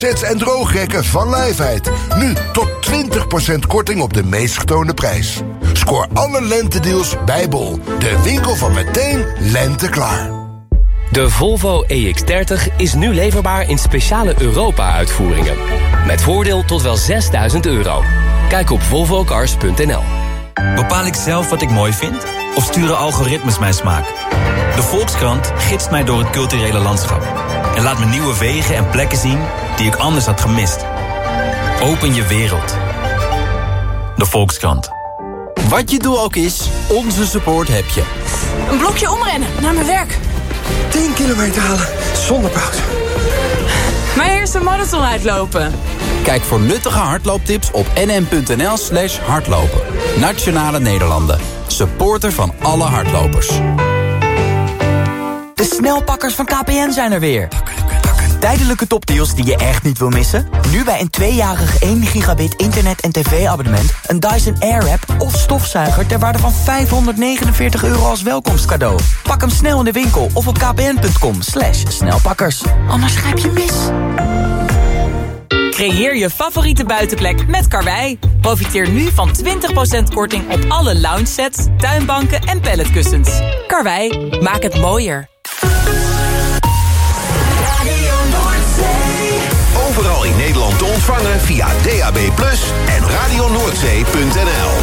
Sets en droogrekken van Lijfheid. Nu tot 20% korting op de meest getoonde prijs. Scoor alle lentedeals bij Bol. De winkel van meteen lente klaar. De Volvo EX30 is nu leverbaar in speciale Europa-uitvoeringen. Met voordeel tot wel €6.000. Kijk op volvocars.nl. Bepaal ik zelf wat ik mooi vind? Of sturen algoritmes mijn smaak? De Volkskrant gidst mij door het culturele landschap. En laat me nieuwe wegen en plekken zien die ik anders had gemist. Open je wereld. De Volkskrant. Wat je doel ook is, onze support heb je. Een blokje omrennen, naar mijn werk. 10 kilometer halen, zonder pauze. Maar eerst een marathon uitlopen. Kijk voor nuttige hardlooptips op nm.nl/hardlopen. Nationale Nederlanden. Supporter van alle hardlopers. De snelpakkers van KPN zijn er weer. Tijdelijke topdeals die je echt niet wil missen? Nu bij een 2-jarig 1 gigabit internet- en tv-abonnement... een Dyson Airwrap of stofzuiger ter waarde van €549 als welkomstcadeau. Pak hem snel in de winkel of op kpn.com/snelpakkers. Anders grijp je mis. Creëer je favoriete buitenplek met Karwei. Profiteer nu van 20% korting op alle lounge sets, tuinbanken en palletkussens. Karwei, maak het mooier. Overal in Nederland te ontvangen via DAB+ en radionoordzee.nl.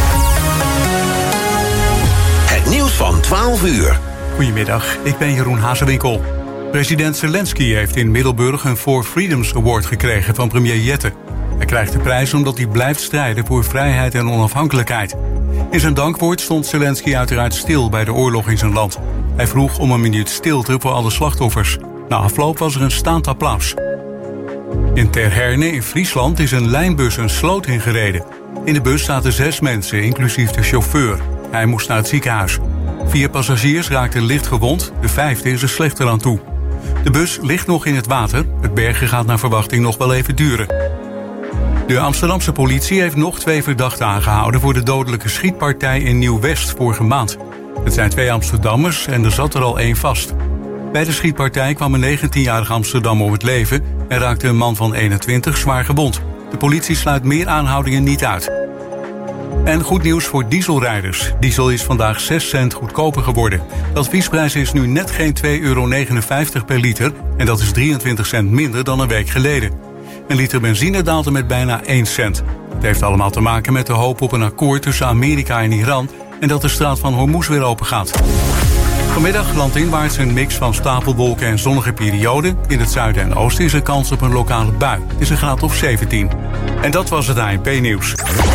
Het nieuws van 12 uur. Goedemiddag, ik ben Jeroen Hazewinkel. President Zelensky heeft in Middelburg een For Freedoms Award gekregen van premier Jette. Hij krijgt de prijs omdat hij blijft strijden voor vrijheid en onafhankelijkheid. In zijn dankwoord stond Zelensky uiteraard stil bij de oorlog in zijn land. Hij vroeg om een minuut stilte voor alle slachtoffers. Na afloop was er een staand applaus. In Ter Herne in Friesland is een lijnbus een sloot ingereden. In de bus zaten 6 mensen, inclusief de chauffeur. Hij moest naar het ziekenhuis. 4 passagiers raakten licht gewond, de 5e is er slechter aan toe. De bus ligt nog in het water. Het bergen gaat naar verwachting nog wel even duren. De Amsterdamse politie heeft nog 2 verdachten aangehouden voor de dodelijke schietpartij in Nieuw-West vorige maand. Het zijn 2 Amsterdammers en er zat er al 1 vast. Bij de schietpartij kwam een 19-jarige Amsterdammer om het leven en raakte een man van 21 zwaar gewond. De politie sluit meer aanhoudingen niet uit. En goed nieuws voor dieselrijders. Diesel is vandaag 6 cent goedkoper geworden. De adviesprijs is nu net geen €2,59 per liter en dat is 23 cent minder dan een week geleden. Een liter benzine daalde met bijna 1 cent. Het heeft allemaal te maken met de hoop op een akkoord tussen Amerika en Iran en dat de straat van Hormuz weer open gaat. Vanmiddag landinwaarts een mix van stapelwolken en zonnige perioden. In het zuiden en oosten is er kans op een lokale bui. Het is een graad of 17. En dat was het ANP-nieuws.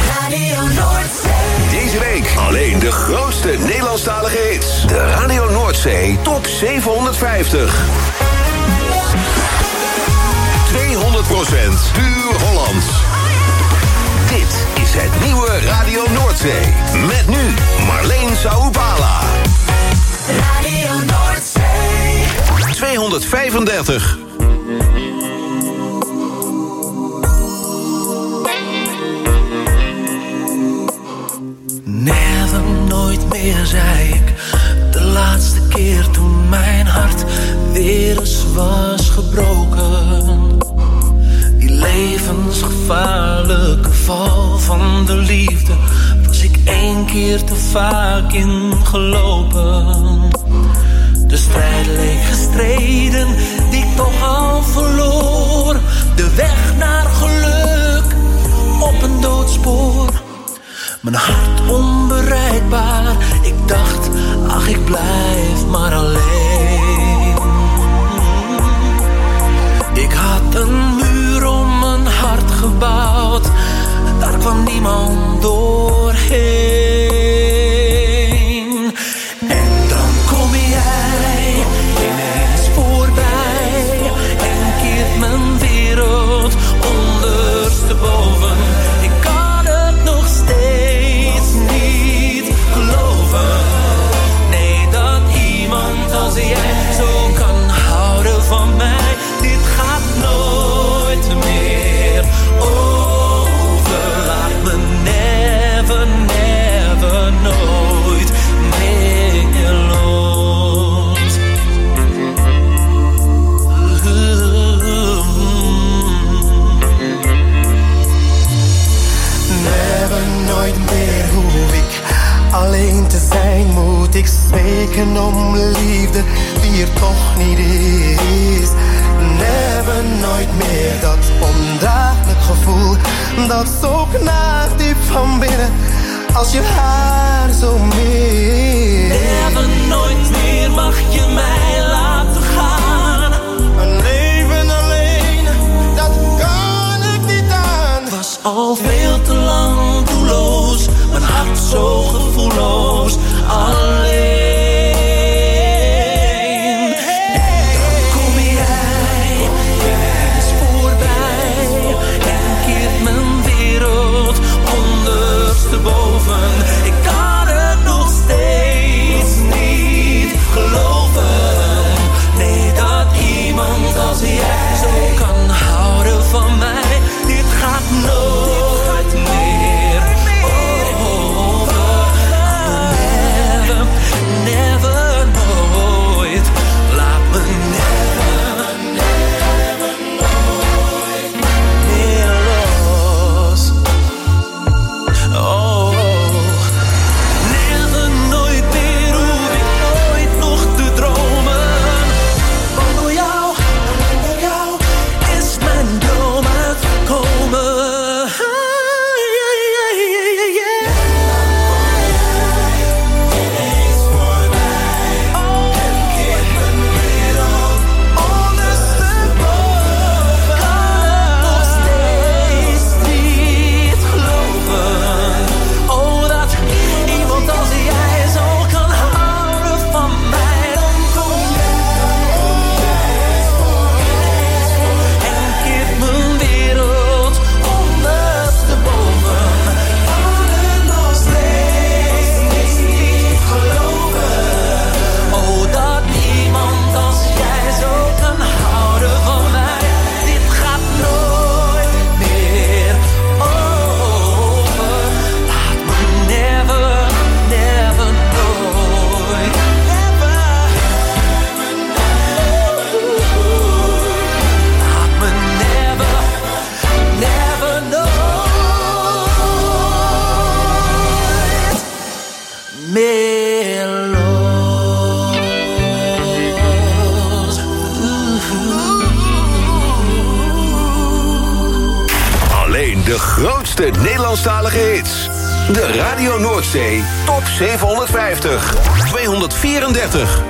Deze week alleen de grootste Nederlandstalige hits. De Radio Noordzee Top 750. 200% puur Hollands. Dit is het nieuwe Radio Noordzee. Met nu Marleen Saoupala. Radio Noordzee 235. Never, nooit meer, zei ik. De laatste keer toen mijn hart weer eens was gebroken. Die levensgevaarlijke val van de liefde was ik 1 keer te vaak ingelopen. De strijd leek gestreden, die ik toch al verloor. De weg naar geluk op een doodspoor. Mijn hart onbereikbaar, ik dacht, ach ik blijf maar alleen. Ik had een muur om mijn hart gebouwd, daar kwam niemand doorheen. En dan kom jij ineens voorbij en keert mijn wereld ondersteboven. Ik kan het nog steeds niet geloven. Nee, dat iemand als jij zo kan houden van mij. Dit gaat nooit meer over. Laat me net pijn moet ik smeken om liefde die er toch niet is. Never, nooit meer dat ondraaglijk gevoel dat zo knaagt diep van binnen als je haar zo mist. Never, nooit meer mag je mij laten gaan. Een leven alleen, dat kan ik niet aan. Was al veel te lang doelloos, mijn hart zo gevoelloos, alleen. Boven. Ik kan het nog steeds niet geloven. Nee, dat iemand als jij zo kan houden van mij. Dit gaat nooit meer over. Never, never, nooit. Laat me never, never, nooit meer los. Oh. De Nederlandstalige hits. De Radio Noordzee Top 750. 234.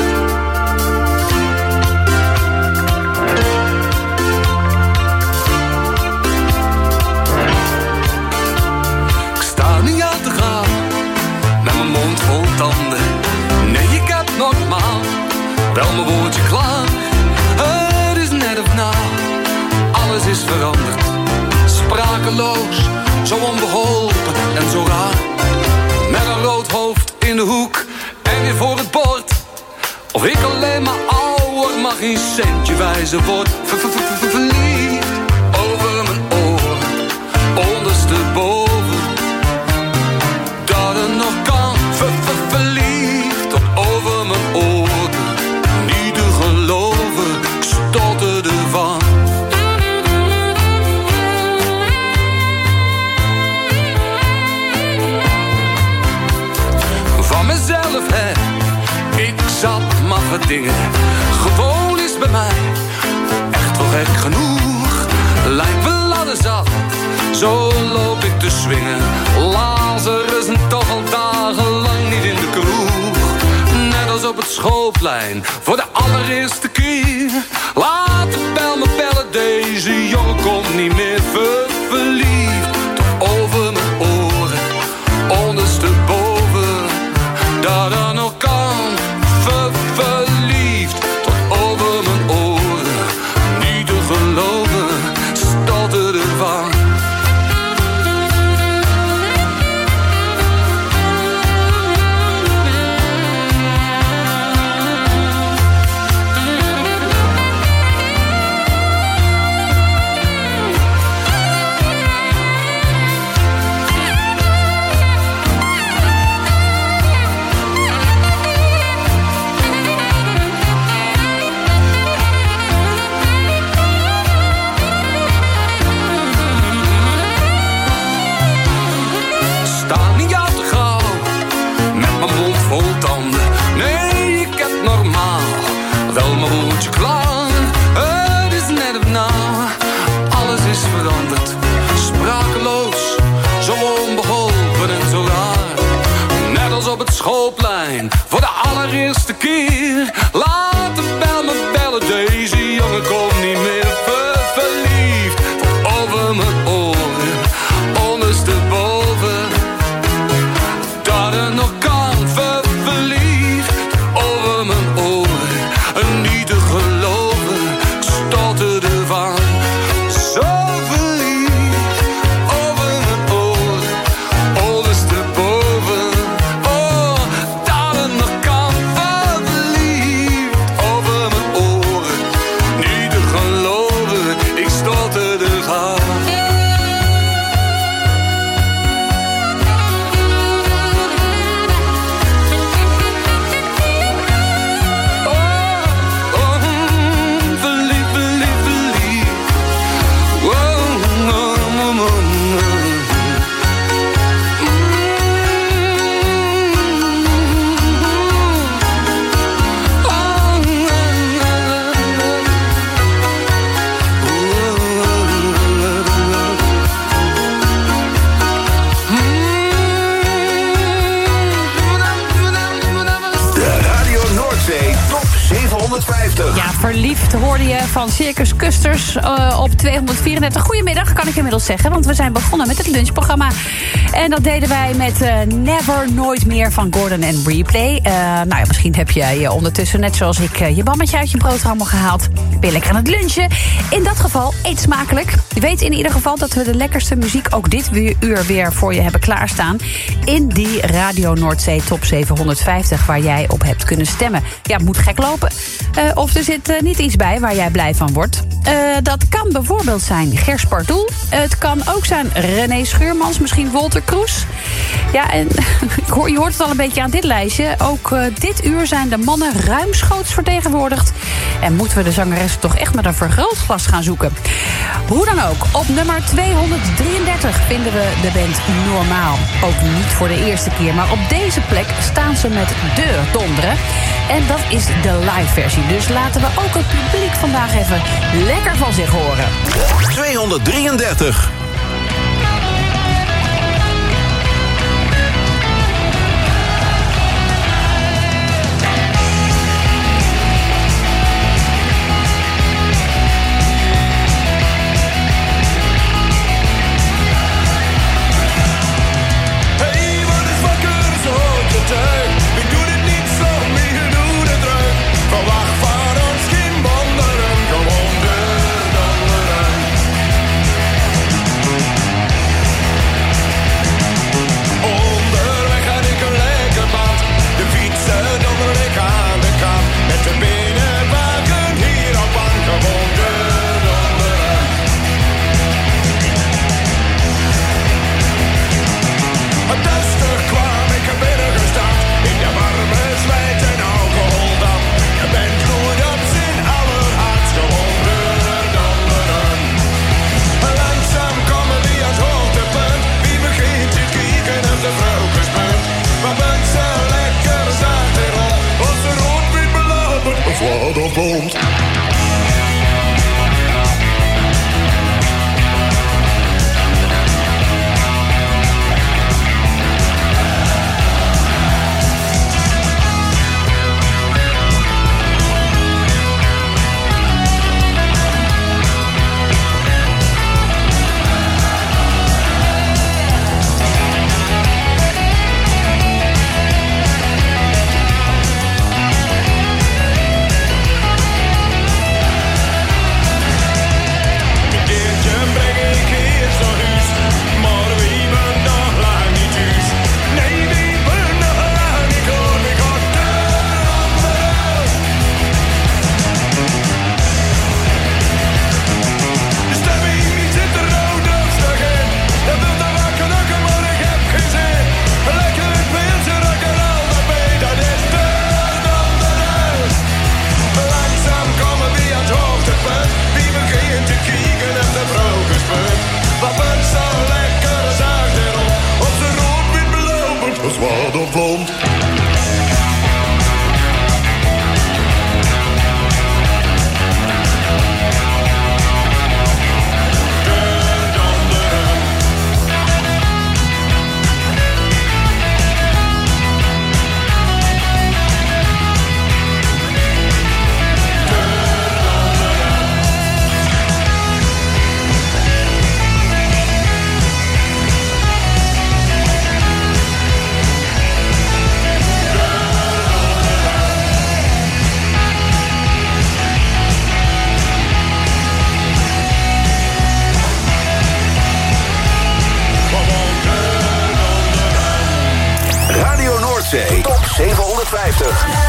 Ik sta niet aan te gaan, met mijn mond vol tanden. Nee, ik heb nogmaals wel mijn woordje klaar. Het is net of na, alles is veranderd. Sprakeloos, zo onbeholpen en zo raar. Met een rood hoofd in de hoek en weer voor het bord. Of ik alleen maar ouder, maar geen centje wijzer word. Verliefd over mijn oren, ondersteboven. Dat het nog kan, verliefd over mijn oren. Niet te geloven, ik stotterde van. Mezelf, hè, ik zat maffe dingen. Gewoon is bij mij echt wel gek genoeg. Lijkt wel ladder zat, zo loop ik te swingen. Lazarus en toch al dagenlang niet in de kroeg. Net als op het schoolplein, voor de allereerste keer. Laat de bel me bellen, deze jongen komt niet meer. Verliefd tot over mijn oren, ondersteboven. Dat er nog kan, verliefd tot over mijn oren. Niet te geloven, stotterde van. rondje klaar. Het is net of nou, alles is veranderd. Sprakeloos, zo onbeholpen en zo raar. Net als op het schoolplein, voor de allereerste keer. Laat de bel me bellen, deze jongen komt niet meer verliefd. Over mijn oren, ondersteboven. Dat het nog kan, verliefd. Over mijn oren, en niet te geloven. Ik stotterde van, zo verliefd. Over mijn oren, ondersteboven. Oh, dat het nog kan, verliefd. Over mijn oren, niet te geloven. Ik stotterde van. Ja, verliefd hoorde je van Circus Custers op 234. Goedemiddag, kan ik inmiddels zeggen, want we zijn begonnen met het lunchprogramma. En dat deden wij met Never Nooit Meer van Gordon en Replay. Nou ja, misschien heb je ondertussen, net zoals ik, je bammetje uit je broodrommel gehaald. Ben je lekker aan het lunchen? In dat geval, eet smakelijk. Je weet in ieder geval dat we de lekkerste muziek ook dit uur weer voor je hebben klaarstaan. In die Radio Noordzee Top 750 waar jij op hebt kunnen stemmen. Ja, het moet gek lopen. Of er zit niet iets bij waar jij blij van wordt. Dat kan bijvoorbeeld zijn Gers Pardoel. Het kan ook zijn René Schuurmans, misschien Wolter Kroes. Ja, en je hoort het al een beetje aan dit lijstje. Ook dit uur zijn de mannen ruimschoots vertegenwoordigd. En moeten we de zangeressen toch echt met een vergrootglas gaan zoeken. Hoe dan ook, op nummer 233 vinden we de band Normaal. Ook niet voor de eerste keer, maar op deze plek staan ze met de donderen. En dat is de live versie. Dus laten we ook het publiek vandaag even lekker van zich horen. 233.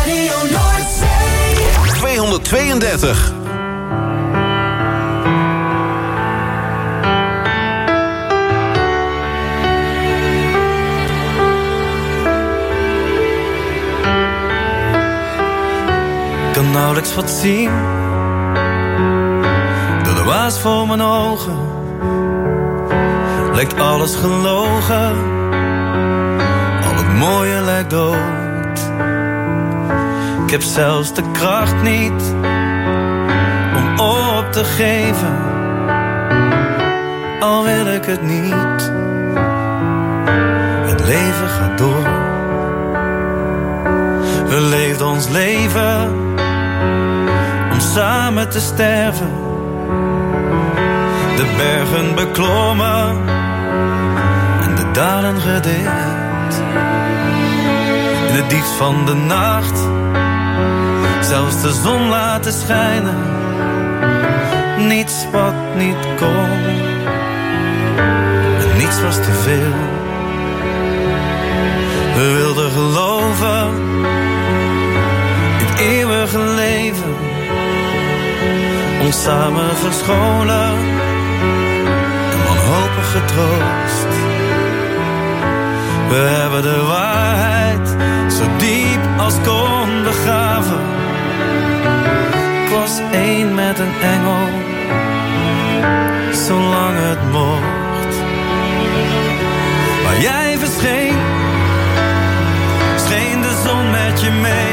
Radio Noordzee. 232. Ik kan nauwelijks wat zien door de waas voor mijn ogen. Lijkt alles gelogen, al het mooie lijkt dood. Ik heb zelfs de kracht niet om op te geven, al wil ik het niet. Het leven gaat door. We leefden ons leven om samen te sterven. De bergen beklommen en de dalen gedeeld. In het diepst van de nacht zelfs de zon laten schijnen. Niets wat niet kon en niets was te veel. We wilden geloven in het eeuwige leven, ons samen verscholen en wanhopig getroost. We hebben de waarheid zo diep als kon begraven. Ik was één met een engel, zolang het mocht. Waar jij verscheen, scheen de zon met je mee.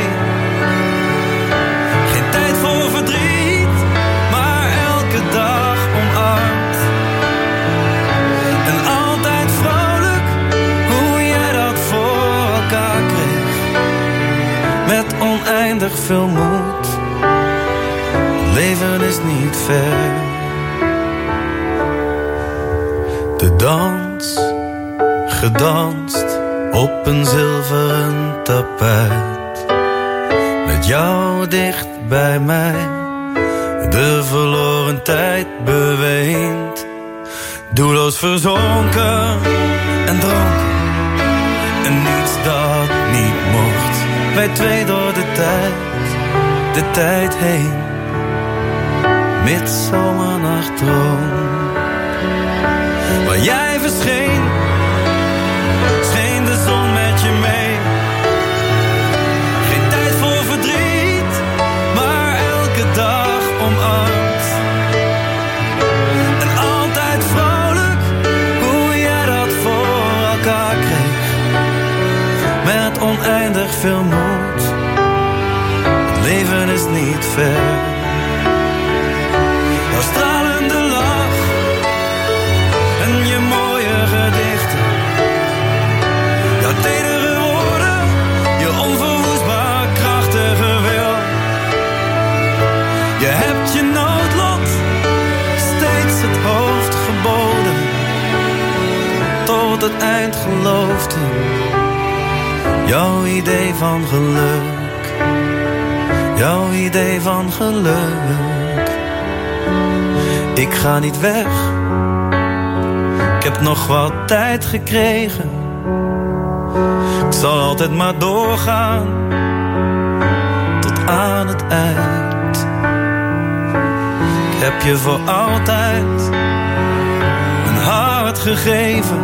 Geen tijd voor verdriet, maar elke dag omarmd. En altijd vrolijk, hoe jij dat voor elkaar kreeg. Met oneindig veel moed. Leven is niet ver. De dans, gedanst op een zilveren tapijt. Met jou dicht bij mij, de verloren tijd beweend. Doelloos verzonken en dronken, en niets dat niet mocht. Wij twee door de tijd heen. Midzomernachtdroom. Waar jij verscheen, scheen de zon met je mee. Geen tijd voor verdriet, maar elke dag omarmd. En altijd vrolijk, hoe jij dat voor elkaar kreeg. Met oneindig veel moed. Het leven is niet ver. Jouw stralende lach en je mooie gedichten. Jouw tedere woorden, je onverwoestbaar krachtige wil. Je hebt je noodlot steeds het hoofd geboden. Tot het eind geloofde, jouw idee van geluk. Jouw idee van geluk. Ik ga niet weg, ik heb nog wat tijd gekregen. Ik zal altijd maar doorgaan, tot aan het eind. Ik heb je voor altijd mijn hart gegeven.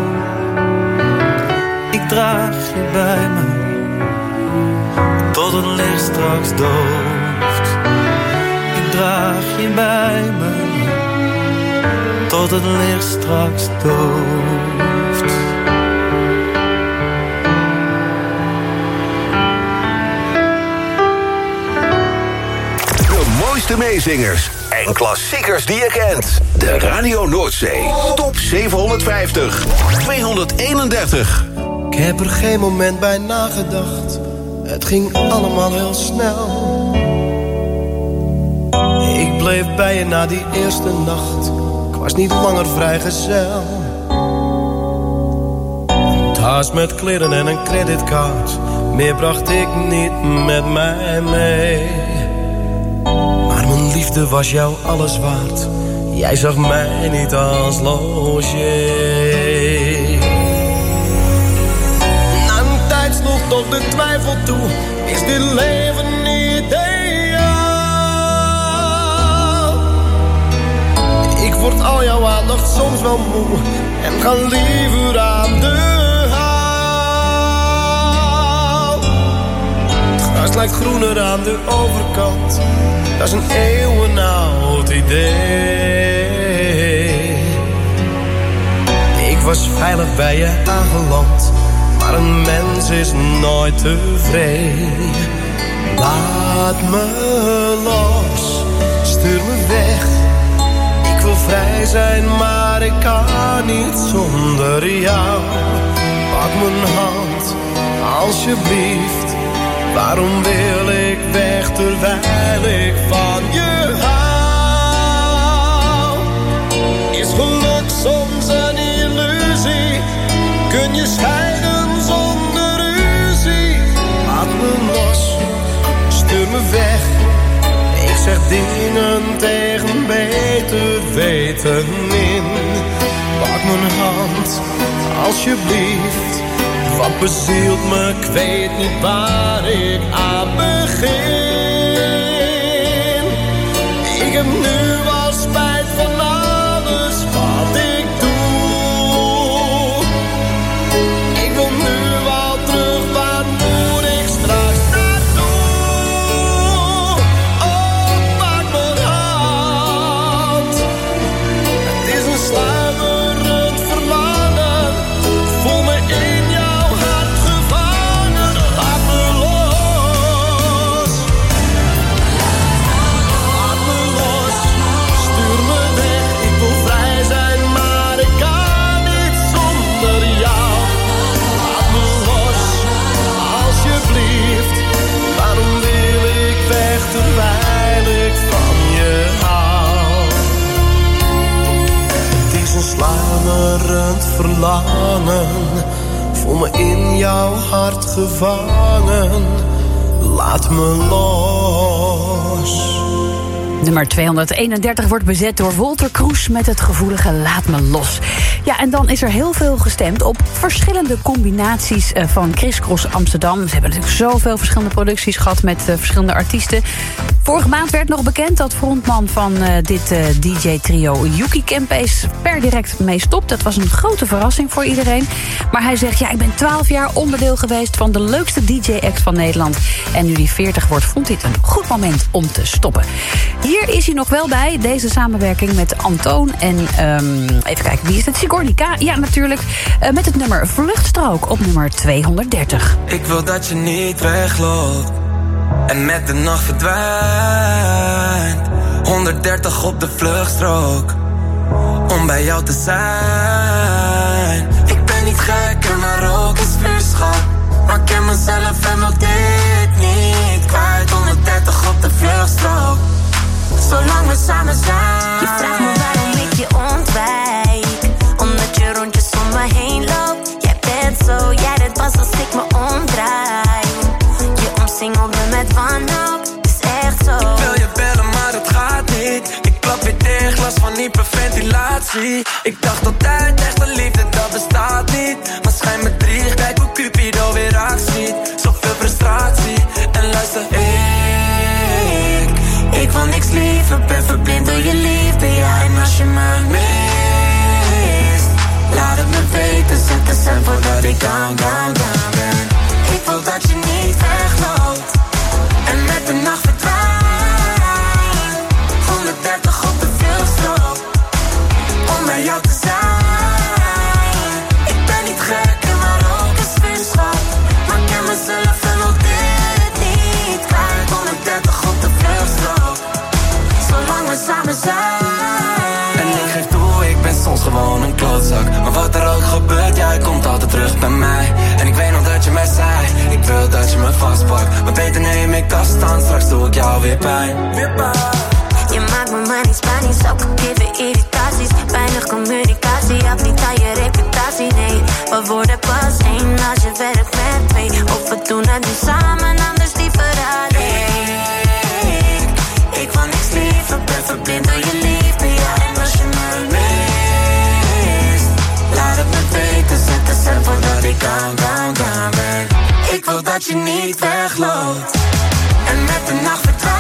Ik draag je bij me, tot het licht straks dooft. Ik draag je bij me, tot het licht straks dooft. De mooiste meezingers en klassiekers die je kent. De Radio Noordzee Top 750 231. Ik heb er geen moment bij nagedacht. Het ging allemaal heel snel. Ik bleef bij je na die eerste nacht. Ik was niet langer vrijgezel. Een tas met kleren en een creditcard. Meer bracht ik niet met mij mee. Maar mijn liefde was jou alles waard. Jij zag mij niet als logé. Na een tijd sloeg toch de twijfel toe, is dit leven niet ideaal. Ik word al jouw aandacht soms wel moe en ga liever aan de haal. Het gras lijkt groener aan de overkant, dat is een eeuwenoud idee. Ik was veilig bij je aangeland, maar een mens is nooit tevreden. Laat me los, stuur me weg. Ik wil vrij zijn, maar ik kan niet zonder jou. Pak mijn hand, alsjeblieft. Waarom wil ik weg terwijl ik van je hou? Is geluk soms een illusie? Kun je scheiden zonder ruzie? Laat me los, stuur me weg. Ik zeg dingen tegen beter weten in. Pak mijn hand, alsjeblieft. Wat bezielt me, ik weet niet waar ik aan begin. Ik heb nu al spijt van alles wat ik doe. Ik wil nu al terug, waar moet ik straks naartoe? Oh, pak mijn hand. Het is een sluimerend verlangen. Ik voel me in jouw hart gevangen. Laat me los. Laat me los. Stuur me weg. Ik wil vrij zijn, maar ik kan niet zonder jou. Laat me los, alsjeblieft. Waarom wil ik weg terwijl ik van je hou? Het is een sluimerend verlangen. Voel me in jouw hart gevangen. Laat me los. Nummer 231 wordt bezet door Wolter Kroes met het gevoelige Laat me los. Ja, en dan is er heel veel gestemd op verschillende combinaties van Criss Cross Amsterdam. Ze hebben natuurlijk zoveel verschillende producties gehad met verschillende artiesten. Vorige maand werd nog bekend dat frontman van dit DJ-trio Yuki Kempees per direct mee stopt. Dat was een grote verrassing voor iedereen. Maar hij zegt, ja, ik ben 12 jaar onderdeel geweest van de leukste DJ-act van Nederland. En nu hij 40 wordt, vond hij het een goed moment om te stoppen. Hier is hij nog wel bij, deze samenwerking met Antoon en even kijken, wie is het? Sigornica, ja natuurlijk, met het nummer Vluchtstrook op nummer 230. Ik wil dat je niet wegloopt en met de nacht verdwijnt. 130 op de vluchtstrook om bij jou te zijn. Ik ben niet gek en maar ook is vuurschap, maar ik ken mezelf en wil dit niet kwijt. 130 op de vluchtstrook, zolang we samen zijn. Je vraagt me waarom ik je ontwijk, omdat je rondjes om me heen loopt. Jij bent zo, jij dit pas als ik me omdraai. Je omsingelt me met wanhoop, is echt zo. Ik wil je bellen, maar het gaat niet. Ik klap weer dicht, last van hyperventilatie. Ik dacht altijd, echte liefde, dat bestaat niet. Maar schijn me drie, kijk hoe Cupido weer actie. Zoveel frustratie, en luister, ik wil niks liever, ben verblind door je liefde, ja. En als je me mist, laat het me weten, zet de stem voordat ik down ben. Ik wil dat je niet wegloopt en met de nacht verdwijnt. 130 op de vluchtstrook om bij jou te zijn. Ik ben niet gek en maar ook een vuurschap, maar ik ken mezelf en wil dit niet kwijt. 130 op de vluchtstrook, zolang we samen zijn. En ik geef toe, ik ben soms gewoon een klootzak, maar wat er ook gebeurt, jij komt altijd terug bij mij. En ik weet nog dat je mij zei, ik wil dat je me vastpakt, maar beter neem ik afstand, straks doe ik jou weer pijn. Je maakt me manisch, panisch, ook gegeven irritaties. Weinig communicatie, af niet aan je reputatie, nee. We worden pas één als je werkt met twee. Of we doen het nu samen, anders liever alleen. Ik wil niks liever, ben verblind door je liefde, ja. En als je me mist, laat het me weten, zet de stem voordat ik down ben. Ik wil dat dat je niet wegloopt. En met de nacht verdwijnt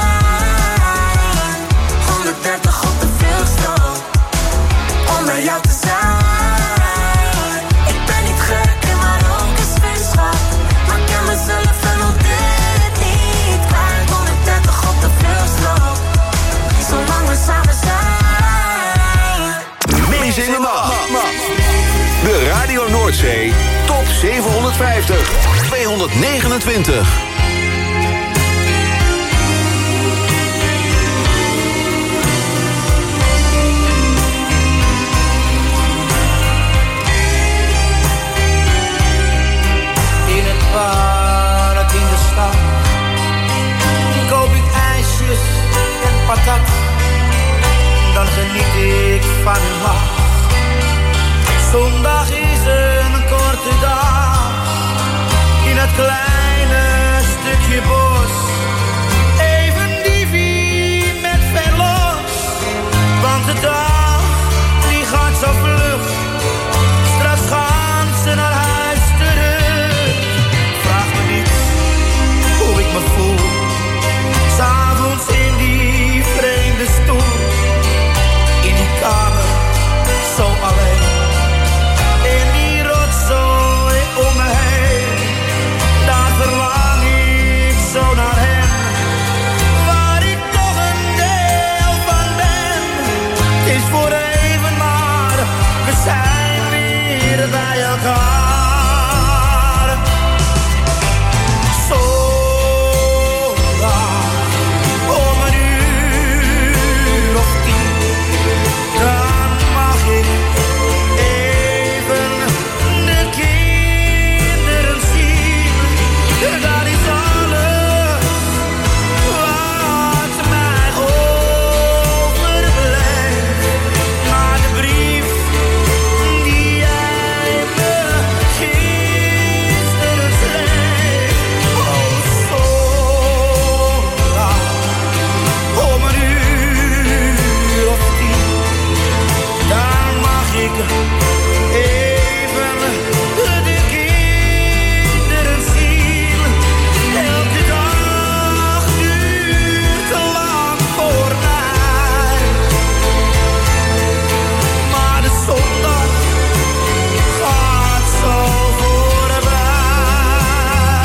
130 op de vluchtstrook om bij jou te zijn. Ik ben niet gek en maar ook een spinschap, maar ik ken mezelf en al dit niet kwijt. 130 op de vluchtstrook, zolang we samen zijn. Meezingen mag. De Radio Noordzee Top 750 229. In het park in de stad koop ik ijsjes en patat. Dan geniet ik van een lach. Zondag is een korte dag in het kleine stukje bos. Even diefie met veel los, want de dag die gaat zo vlug. Straks gaan ze naar huis terug. Vraag me niet hoe ik me voel, 's avonds in die vreemde stoel, in die kamer zo alleen. Om me heen, daar verlang ik zo naar hem, waar ik toch een deel van ben. Het is voor even, maar we zijn weer bij elkaar. Zondag om een uur of 10, dan mag ik dat is alles wat mij overblijft. Maar de brief die jij me gisteren schreef. Oh, zondag om een uur of 10, dan mag ik even de kinderen zien. Elke dag duurt te lang voor mij, maar de zondag gaat zo voorbij.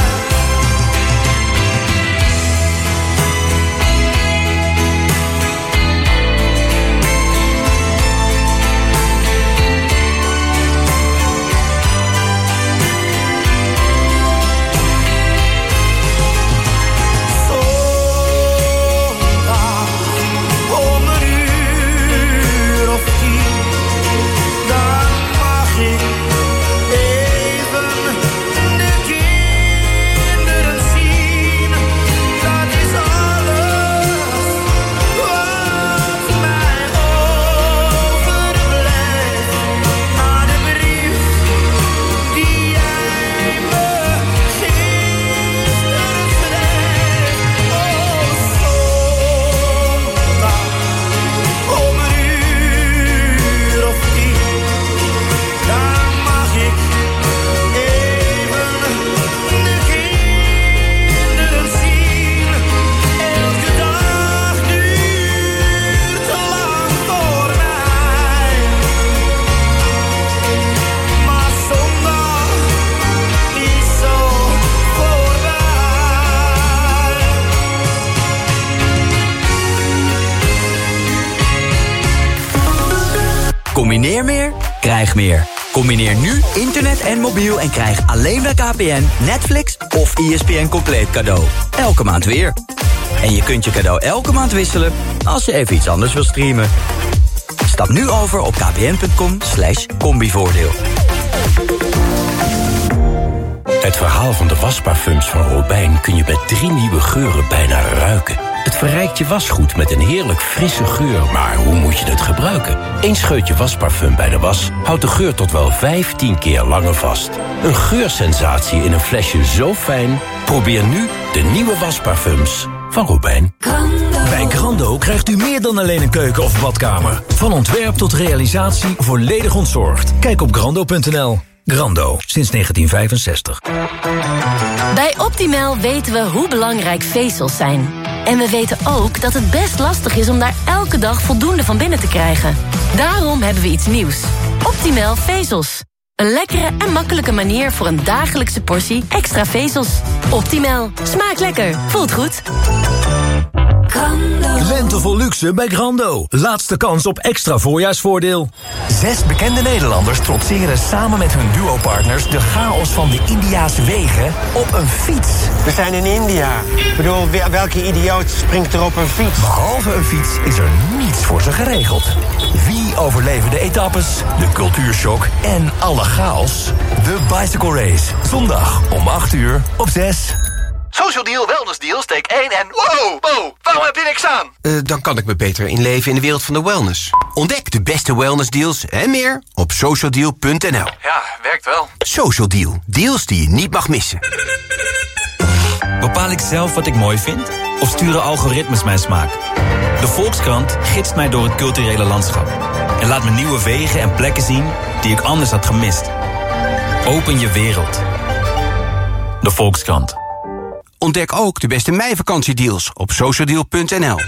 Combineer meer, krijg meer. Combineer nu internet en mobiel en krijg alleen bij KPN Netflix of ESPN compleet cadeau. Elke maand weer. En je kunt je cadeau elke maand wisselen als je even iets anders wil streamen. Stap nu over op kpn.com/combivoordeel. Het verhaal van de wasparfums van Robijn kun je met 3 nieuwe geuren bijna ruiken. Het verrijkt je wasgoed met een heerlijk frisse geur, maar hoe moet je het gebruiken? 1 scheutje wasparfum bij de was houdt de geur tot wel 15 keer langer vast. Een geursensatie in een flesje zo fijn. Probeer nu de nieuwe wasparfums van Robijn. Bij Grando krijgt u meer dan alleen een keuken of badkamer. Van ontwerp tot realisatie volledig ontzorgd. Kijk op grando.nl. Grando, sinds 1965. Bij Optimal weten we hoe belangrijk vezels zijn. En we weten ook dat het best lastig is om daar elke dag voldoende van binnen te krijgen. Daarom hebben we iets nieuws. Optimal vezels. Een lekkere en makkelijke manier voor een dagelijkse portie extra vezels. Optimal. Smaakt lekker. Voelt goed. Lente vol luxe bij Grando. Laatste kans op extra voorjaarsvoordeel. 6 bekende Nederlanders trotseren samen met hun duopartners de chaos van de Indiase wegen op een fiets. We zijn in India. Ik bedoel, welke idioot springt er op een fiets? Behalve een fiets is er niets voor ze geregeld. Wie overleven de etappes, de cultuurshock en alle chaos? De Bicycle Race. Zondag om 8:00 op 6. Social Deal, Wellness Deal, steek 1 en... Wow, waarom heb je niks aan? Dan kan ik me beter inleven in de wereld van de wellness. Ontdek de beste wellness deals en meer op socialdeal.nl. Ja, werkt wel. Social Deal, deals die je niet mag missen. Bepaal ik zelf wat ik mooi vind? Of sturen algoritmes mijn smaak? De Volkskrant gidst mij door het culturele landschap. En laat me nieuwe wegen en plekken zien die ik anders had gemist. Open je wereld. De Volkskrant. Ontdek ook de beste meivakantiedeals op socialdeal.nl.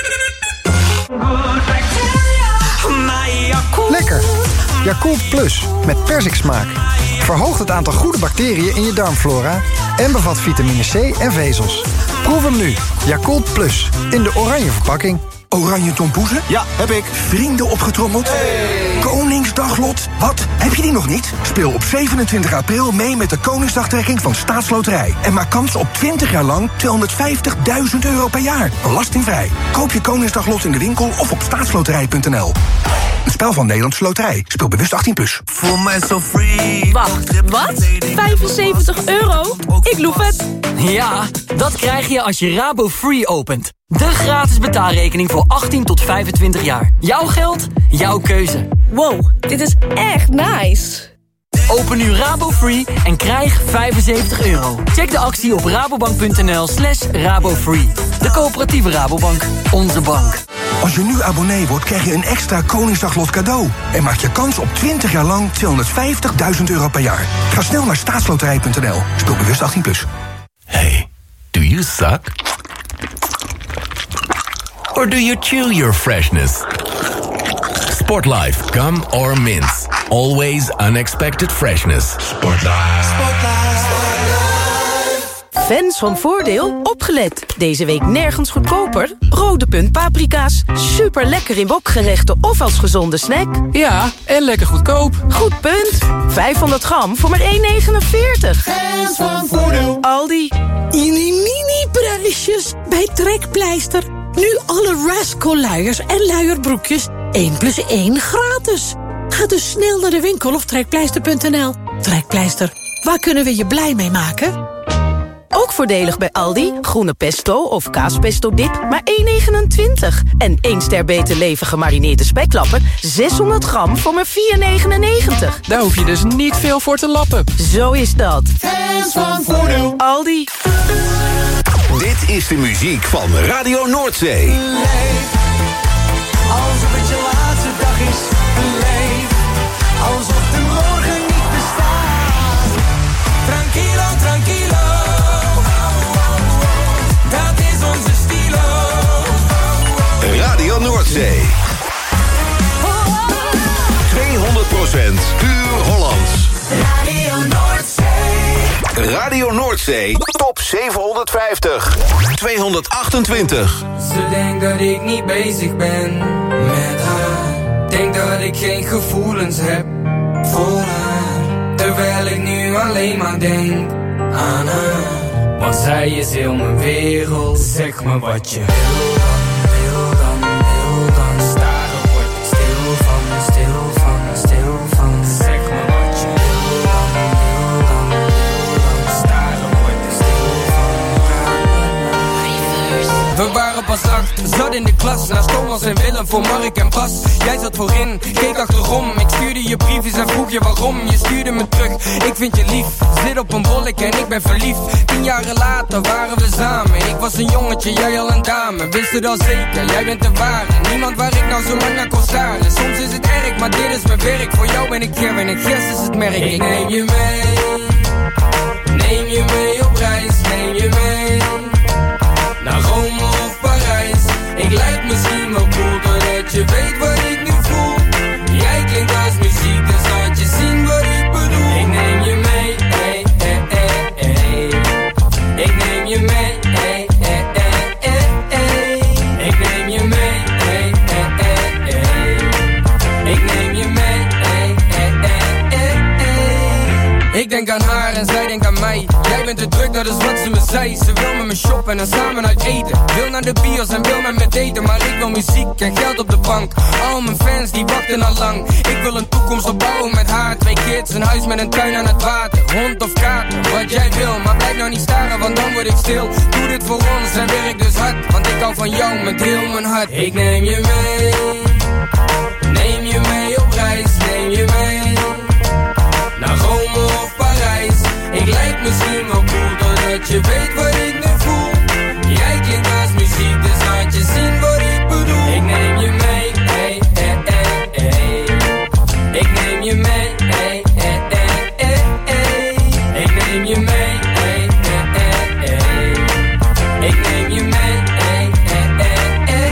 Lekker. Yakult Plus met persiksmaak. Verhoogt het aantal goede bacteriën in je darmflora en bevat vitamine C en vezels. Proef hem nu. Yakult Plus in de oranje verpakking. Oranje tompoezen? Ja, heb ik. Vrienden opgetrommeld? Hey. Koningsdaglot? Wat? Heb je die nog niet? Speel op 27 april mee met de Koningsdagtrekking van Staatsloterij. En maak kans op 20 jaar lang €250.000 per jaar. Belastingvrij. Koop je Koningsdaglot in de winkel of op staatsloterij.nl. Een spel van Nederlandse Loterij. Speel bewust 18+. Voel mij zo free. Wacht, wat? €75? Ik loef het. Ja, dat krijg je als je Rabo Free opent. De gratis betaalrekening voor 18 tot 25 jaar. Jouw geld, jouw keuze. Wow, dit is echt nice. Open nu Rabo Free en krijg €75. Check de actie op rabobank.nl/rabofree. De coöperatieve Rabobank. Onze bank. Als je nu abonnee wordt, krijg je een extra Koningsdaglot cadeau. En maak je kans op 20 jaar lang €250.000 per jaar. Ga snel naar staatsloterij.nl. Speel bewust 18+. Hey, do you suck? Or do you chew your freshness? Sportlife, gum or mints. Always unexpected freshness. Sportlife. Fans van Voordeel, opgelet. Deze week nergens goedkoper. Rode Punt paprika's. Super lekker in wokgerechten of als gezonde snack. Ja, en lekker goedkoop. Goed punt. 500 gram voor maar €1,49. Fans van Voordeel. Aldi. Mini-prijsjes bij Trekpleister. Nu alle Rascal luiers en luierbroekjes 1+1 gratis. Ga dus snel naar de winkel of trekpleister.nl. Trekpleister, waar kunnen we je blij mee maken? Ook voordelig bij Aldi. Groene pesto of kaaspesto dip, maar €1,29. En 1 ster Beter Leven gemarineerde speklappen, 600 gram voor maar €4,99. Daar hoef je dus niet veel voor te lappen. Zo is dat. Fans van Voordeel. Aldi. Dit is de muziek van Radio Noordzee. Leef, alsof het je laatste dag is. Leef, alsof de morgen niet bestaat. Tranquilo, tranquilo. Dat is onze stilo. Radio Noordzee. 200% puur Hollands. Radio Noordzee. Radio Noordzee, top 750. 228. Ze denkt dat ik niet bezig ben met haar. Denk dat ik geen gevoelens heb voor haar. Terwijl ik nu alleen maar denk aan haar. Want zij is heel mijn wereld. Zeg me wat je wil dan. Staren word ik stil van. Zeg me wat je wil dan. Staren word ik stil van. We waren pas 8, zat in de klas, naast Thomas en Willem. bellen voor Mark en Bas. Jij zat voorin, keek achterom. Ik stuurde je briefjes en vroeg je waarom. Je stuurde me terug, ik vind je lief. Zit op een bollek en ik ben verliefd. 10 jaren later waren we samen. Ik was een jongetje, jij al een dame. Wist het al zeker, jij bent de ware. Niemand waar ik nou zo lang naar kon staren. Soms is het erg, maar dit is mijn werk. Voor jou ben ik hier en ik gist is het merk. Ik neem je mee. Neem je mee op reis, neem je mee. Naar Rome of Parijs. Ik lijk misschien wel cool, doordat je weet wat ik nu voel. Jij klinkt als muziek, dus laat je zien wat ik bedoel. Ik neem je mee, hey, hey, hey, hey. Ik neem je mee, hey, hey, hey, hey, hey. Ik neem je mee, hey, hey, hey, hey. Ik neem je mee, hey, hey, hey, hey, hey. Ik denk aan haar en zij denkt aan mij. Jij bent te druk, dat is wat ze me zei. Ze wil met me shoppen en samen uit eten. Wil naar de bios en wil met me daten. Maar ik wil muziek en geld op de bank. Al mijn fans die wachten al lang. Ik wil een toekomst opbouwen met haar. 2 kids, een huis met een tuin aan het water. Hond of kater, wat jij wil. Maar blijf nou niet staren, want dan word ik stil. Doe dit voor ons en werk dus hard. Want ik hou van jou met heel mijn hart. Ik neem je mee. Neem je mee op reis, neem je mee. Naar Rome of Parijs. Ik lijk misschien wel cool, doordat je weet wat ik nu voel. Jij klinkt als muziek, dus laat je zien wat ik bedoel. Ik neem je mee, hey, hey, hey, hey. Ik neem je mee, hey, hey, hey, hey, hey. Ik neem je mee, hey, hey, hey, hey. Ik neem je mee, hey, hey, hey, hey,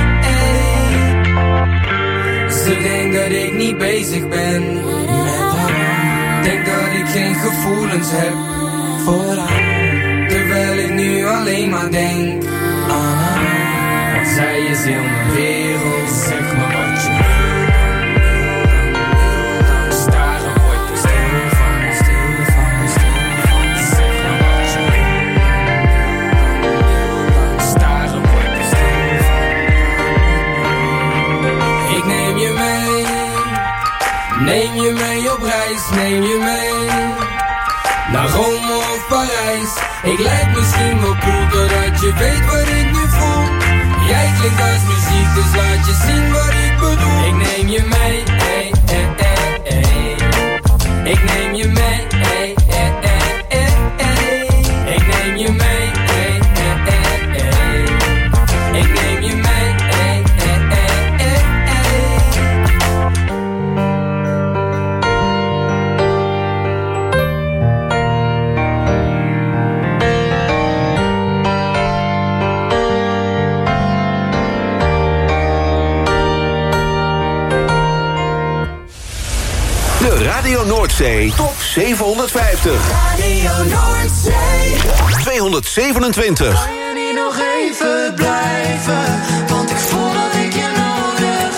hey. Ze denkt dat ik niet bezig ben. Denk dat ik geen gevoelens heb voor haar. Terwijl ik nu alleen maar denk aan haar. Want zij is heel mijn wereld. Zeg maar wat je wil. Staren word je stil van, stil van, stil van. Zeg maar wat je wil. Staren word je stil van. Ik neem je mee. Neem je mee op reis, neem je mee. Naar Rome of Parijs. Ik lijk misschien wel cool, doordat je weet wat ik nu voel. Jij klinkt als muziek, dus laat je zien wat ik bedoel. Ik neem je mee, hey, hey, hey, hey. Ik neem je mee, hey, hey, hey, hey, hey. Ik neem je mee, hey, hey, hey, hey. Ik neem je mee, hey, hey, hey, hey, hey. De Radio Noordzee Top 750. Radio Noordzee 227. Kan je niet nog even blijven? Want ik voel dat ik je nodig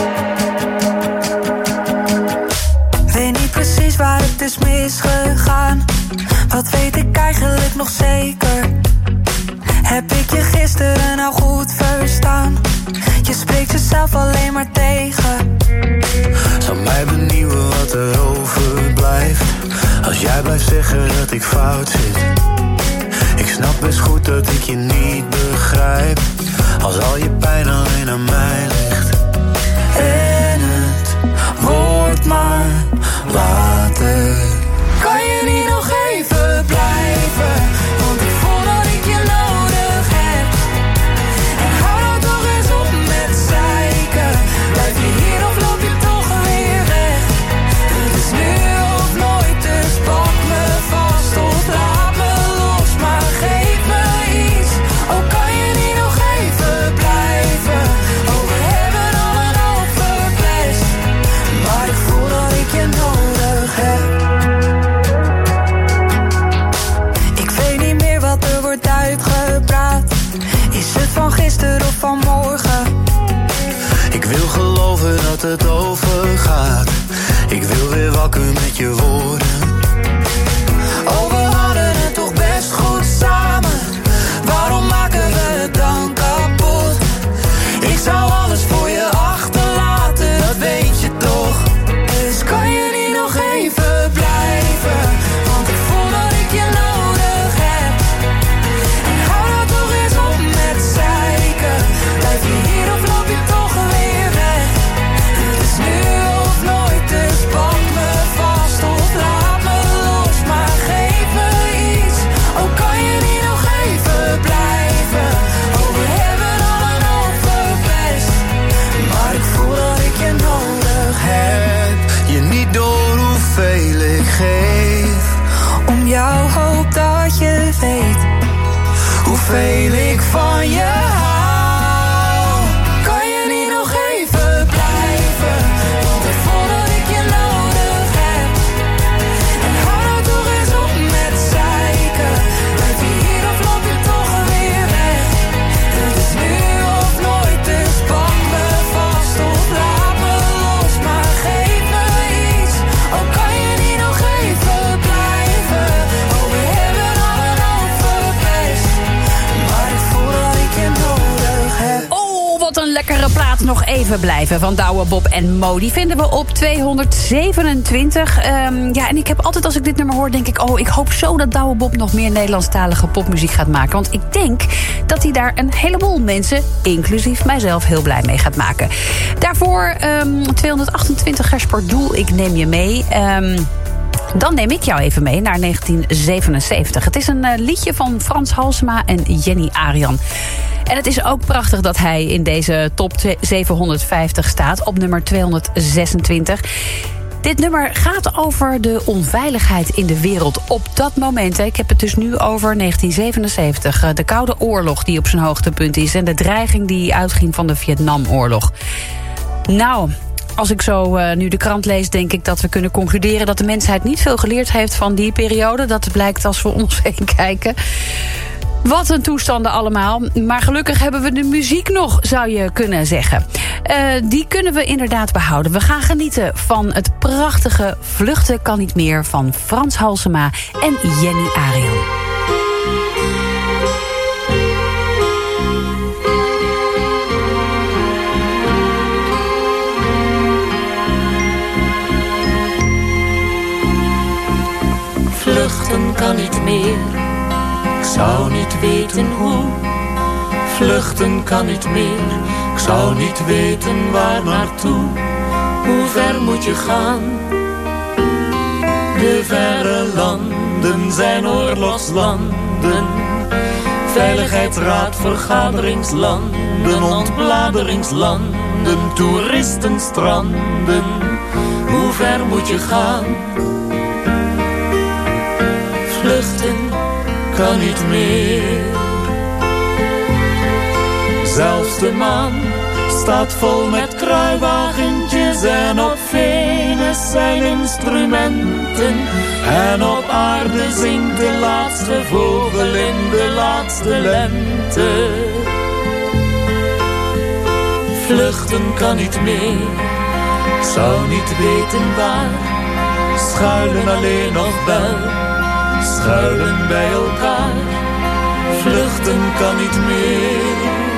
heb. Weet niet precies waar het is misgegaan. Wat weet ik eigenlijk nog zeker? Heb ik je gisteren nou goed verstaan? Je spreekt jezelf alleen maar tegen. Zou mij benieuwen wat er overblijft. Als jij blijft zeggen dat ik fout zit. Ik snap best goed dat ik je niet begrijp. Als al je pijn alleen aan mij ligt. En het wordt maar later. Kan je niet nog even blijven? Want ik voel dat ik je nodig heb. En hou nou toch eens op met zeiken. Blijf je hier of loop je toch weer weg? Het is nu of nooit, dus pak me vast of laat me los. Maar geef me iets, ook kan je niet nog even blijven. Oh, we hebben al een hoop verpest. Maar ik voel dat ik je nodig heb. Ik weet niet meer wat er wordt uitgepraat. Is het van gisteren of van morgen? Ik wil geloven dat het overgaat. Ik wil weer wakker met je woorden. Oh, we hadden het toch best goed samen. Waarom maken we het dan kapot? Ik zou alles voor je achterlaten, dat weet je toch. Dus kan je niet nog even blijven? Want ik voel dat ik je nodig heb. En hou nou toch eens op met zeiken. Blijf je hier of loop je toch weer weg? hoeveel ik van je hou. Kan je niet nog even blijven? Want ik voel dat ik je nodig heb. En hou nou toch eens op met zeiken. Blijf je hier of loop je toch weer weg? Het is nu of nooit, dus pak me vast of laat me los. Maar geef me iets, al kan je niet nog even blijven. Oh, we hebben al een hoop verpest, maar ik voel dat ik je nodig heb. Oh, wat een lekkere plaat. Nog even blijven van Douwe Bob en Mo. Die vinden we op 227. Ja, en ik heb altijd als ik dit nummer hoor, denk ik, oh, ik hoop zo dat Douwe Bob nog meer Nederlandstalige popmuziek gaat maken. Want ik denk dat hij daar een heleboel mensen, inclusief mijzelf, heel blij mee gaat maken. Daarvoor 228 Gersport Doel, ik neem je mee. Dan neem ik jou even mee naar 1977. Het is een liedje van Frans Halsema en Jenny Arian. En het is ook prachtig dat hij in deze top 750 staat, op nummer 226. Dit nummer gaat over de onveiligheid in de wereld op dat moment. Ik heb het dus nu over 1977. De Koude Oorlog die op zijn hoogtepunt is en de dreiging die uitging van de Vietnamoorlog. Nou, als ik zo nu de krant lees, denk ik dat we kunnen concluderen dat de mensheid niet veel geleerd heeft van die periode. Dat blijkt als we om ons heen kijken. Wat een toestanden allemaal. Maar gelukkig hebben we de muziek nog, zou je kunnen zeggen. Die kunnen we inderdaad behouden. We gaan genieten van het prachtige Vluchten kan niet meer van Frans Halsema en Jenny Arian. Vluchten kan niet meer, ik zou niet weten hoe. Vluchten kan niet meer, ik zou niet weten waar naartoe. Hoe ver moet je gaan? De verre landen zijn oorlogslanden. Veiligheidsraad, vergaderingslanden, ontbladeringslanden, toeristenstranden. Hoe ver moet je gaan? Vluchten kan niet meer. Zelfs de maan staat vol met kruiwagentjes en op Venus zijn instrumenten. En op aarde zingt de laatste vogel in de laatste lente. Vluchten kan niet meer, ik zou niet weten waar. Schuilen alleen nog wel, schuilen bij elkaar. Vluchten kan niet meer.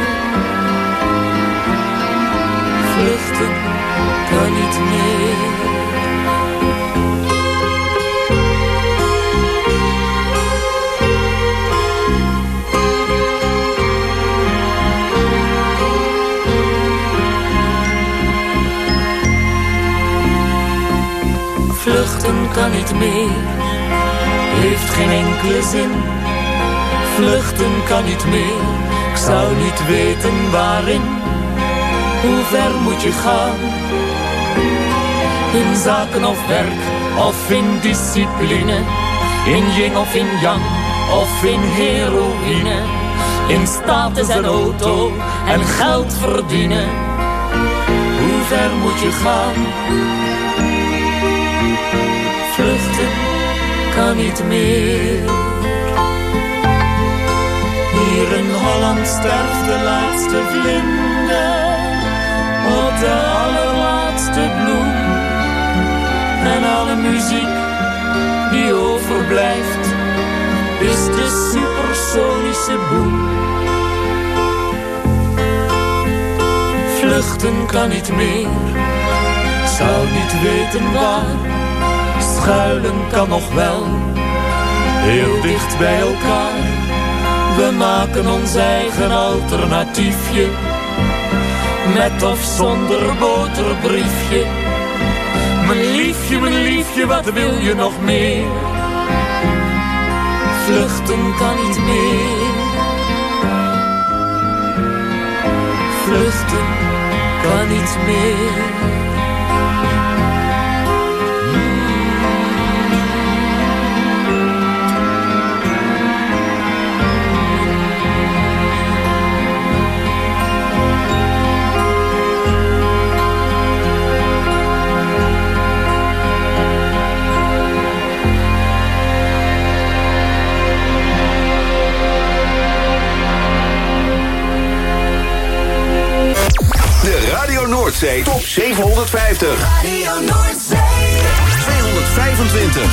Vluchten kan niet meer. Vluchten kan niet meer, heeft geen enkele zin. Vluchten kan niet meer, ik zou niet weten waarin. Hoe ver moet je gaan? In zaken of werk, of in discipline. In yin of in yang, of in heroïne. In status en auto, en geld verdienen. Hoe ver moet je gaan? Vluchten kan niet meer. Hier in Holland sterft de laatste vlinder op de allerlaatste bloem. En alle muziek die overblijft is de supersonische boem. Vluchten kan niet meer, ik zou niet weten waar. Schuilen kan nog wel, heel dicht bij elkaar. We maken ons eigen alternatiefje, met of zonder boterbriefje. Mijn liefje, wat wil je nog meer? Vluchten kan niet meer. Vluchten kan niet meer. Noordzee Top 750. Radio Noordzee. 225.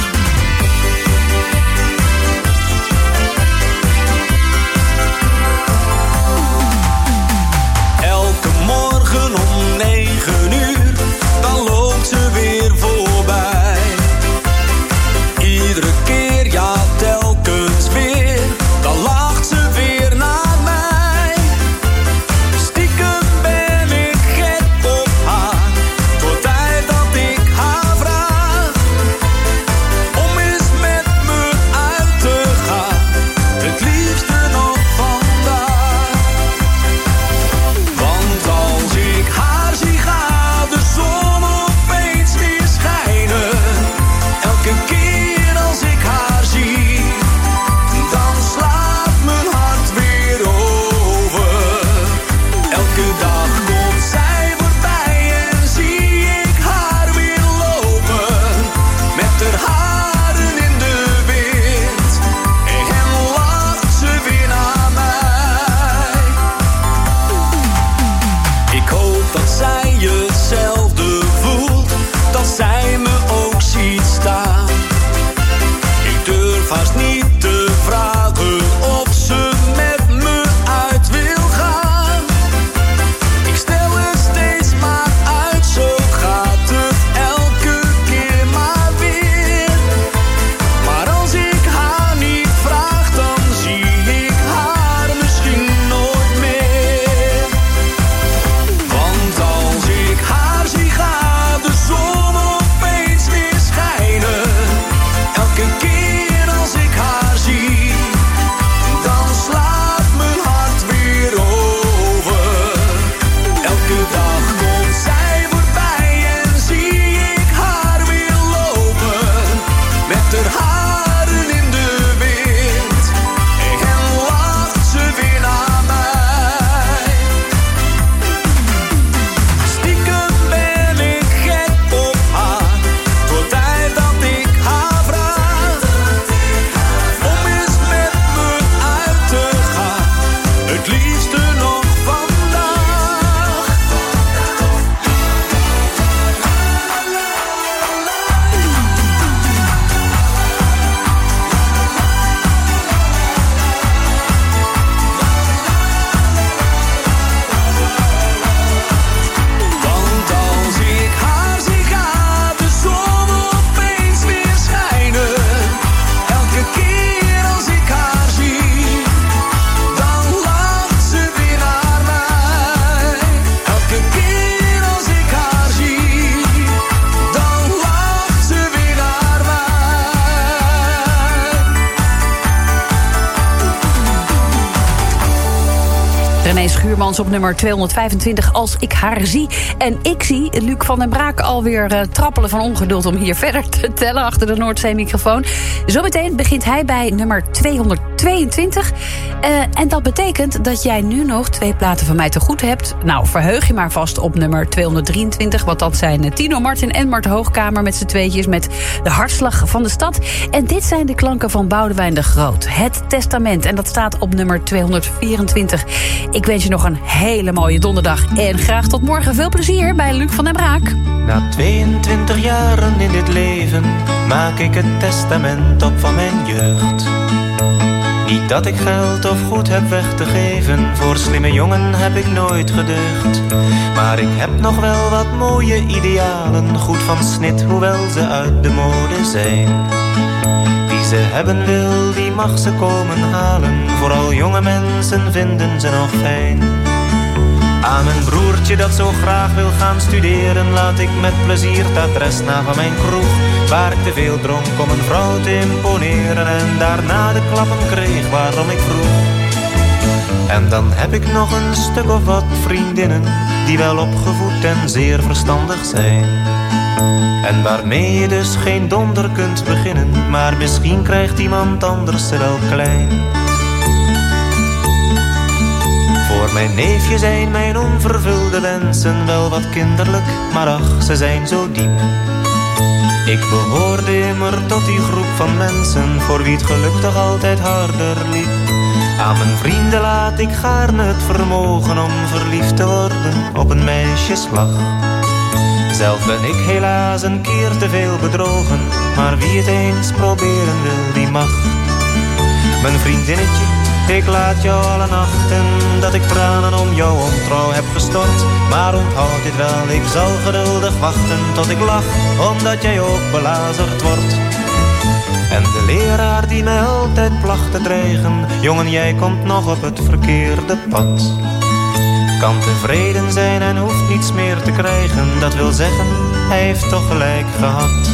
Elke morgen om 9 uur, dan loopt ze weer voorbij. Iedere keer, ja telkens weer, dan lacht ze weer naar mij. Stiekem ben ik gek op haar, tot tijd dat ik haar vraag om eens met me uit te gaan, het liefste nog vandaag. Want als ik haar zie, gaat de zon opeens weer schijnen. Elke keer als ik haar zie, dan slaat mijn hart weer over. Elke dag komt zij voorbij en zie ik haar weer lopen, met haar haren in de wind, en lacht ze weer naar mij. Ik hoop dat zij hetzelfde voelt, dat zij me ook ziet staan. Ik durf haast niet te vragen of ze met me uit wil gaan. Ik stel het steeds maar uit, zo gaat het elke keer maar weer. Maar als ik haar niet vraag, dan zie ik haar misschien nooit meer. Want als ik haar zie, gaat de zon opeens weer schijnen. Elke keer als ik haar zie, dan slaat mijn hart weer over. Elke dag komt zij voorbij en zie ik haar weer lopen, met haar haren in de wind, en lacht ze weer naar mij. Stiekem ben ik gek op haar, tot tijd dat ik haar vraag om eens met me uit te gaan, het liefste nog vandaag. Want als ik haar zie, gaat de zon opeens weer schijnen. Elke keer als ik haar zie, dan lacht ze weer naar mij. Elke keer als ik haar zie, dan lacht ze weer naar mij. René Schuurmans op nummer 225, Als ik haar zie. En ik zie Luc van den Braak alweer trappelen van ongeduld om hier verder te tellen achter de Noordzee-microfoon. Zometeen begint hij bij nummer 222. En dat betekent dat jij nu nog 2 platen van mij te goed hebt. Nou, verheug je maar vast op nummer 223. Want dat zijn Tino Martin en Mart Hoogkamer met z'n tweetjes met De Hartslag van de Stad. En dit zijn de klanken van Boudewijn de Groot. Het Testament. En dat staat op nummer 224. Ik wens je nog een hele mooie donderdag. En graag tot morgen. Veel plezier bij Luc van den Braak. Na 22 jaren in dit leven maak ik het testament op van mijn jeugd. Niet dat ik geld of goed heb weg te geven, voor slimme jongen heb ik nooit geducht. Maar ik heb nog wel wat mooie idealen, goed van snit, hoewel ze uit de mode zijn. Wie ze hebben wil, die mag ze komen halen, vooral jonge mensen vinden ze nog fijn. Aan mijn broertje dat zo graag wil gaan studeren, laat ik met plezier het adres na van mijn kroeg, waar ik te veel dronk om een vrouw te imponeren en daarna de klappen kreeg waarom ik vroeg. En dan heb ik nog een stuk of wat vriendinnen die wel opgevoed en zeer verstandig zijn, en waarmee je dus geen donder kunt beginnen, maar misschien krijgt iemand anders ze wel klein. Voor mijn neefje zijn mijn onvervulde wensen wel wat kinderlijk, maar ach, ze zijn zo diep. Ik behoorde immer tot die groep van mensen voor wie het geluk toch altijd harder liep. Aan mijn vrienden laat ik gaarne het vermogen om verliefd te worden op een meisjeslach. Zelf ben ik helaas een keer te veel bedrogen, maar wie het eens proberen wil, die mag. Mijn vriendinnetje, ik laat jou alle nachten dat ik tranen om jouw ontrouw heb gestort. Maar onthoud dit wel, ik zal geduldig wachten tot ik lach, omdat jij ook belazerd wordt. En de leraar die mij altijd placht te dreigen, jongen, jij komt nog op het verkeerde pad. Kan tevreden zijn en hoeft niets meer te krijgen, dat wil zeggen, hij heeft toch gelijk gehad.